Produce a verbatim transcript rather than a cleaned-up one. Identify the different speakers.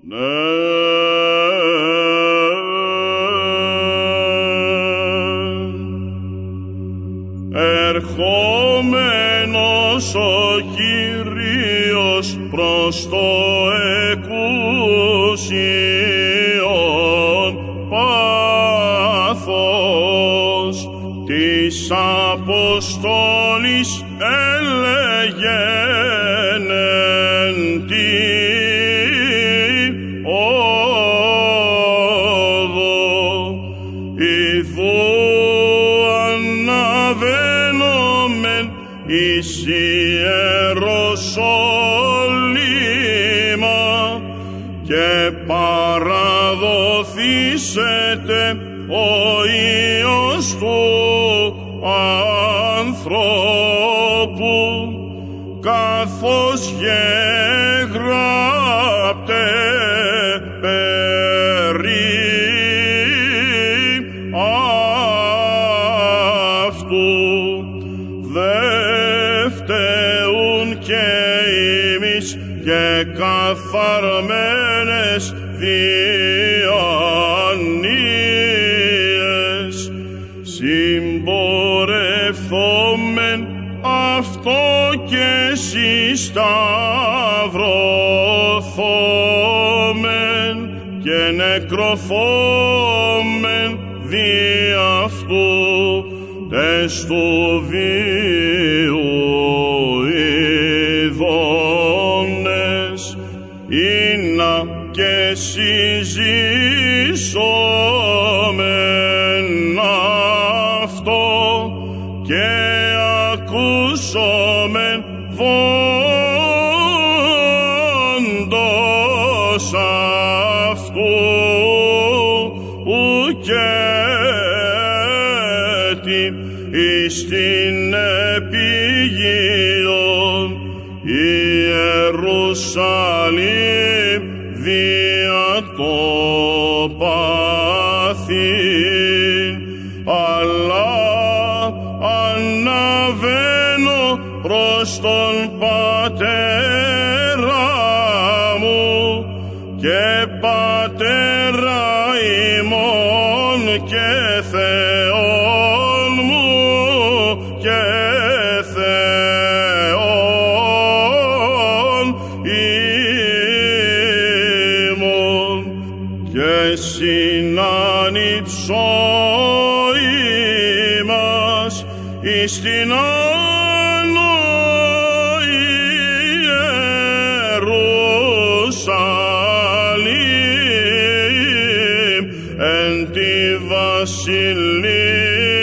Speaker 1: Ερχόμενος ο Κύριος προς το εκούσιον πάθος της Αποστόλης έλεγεν εν τη όδο, ιδού αναβαίνομεν εις Ιεροσόλυμα και παραδοθήσεται ο Υιός του ανθρώπου, καθώς γεγράπτε περί αυτού. Δε φταίουν και εμείς και καθαρμένες διανοίες, συμπορευθόμεν αυτό και συσταυρωθόμεν και νεκρωθόμεν δι' αυτού τες του βίου ειδώνες, είναι και συζήσομεν αυτό και ακούσομεν βόντος αυτού ουκέτι εις την επίγειον Ιερουσαλήμ δια το πάθην, αλλά αναβαίνω προς τον Πατέρα μου και Πατέρα ημών και Θεόν μου και Θεόν ημών, και συνάνυψω ημάς εις την άνω Ιερουσαλήμ εν τη βασιλεία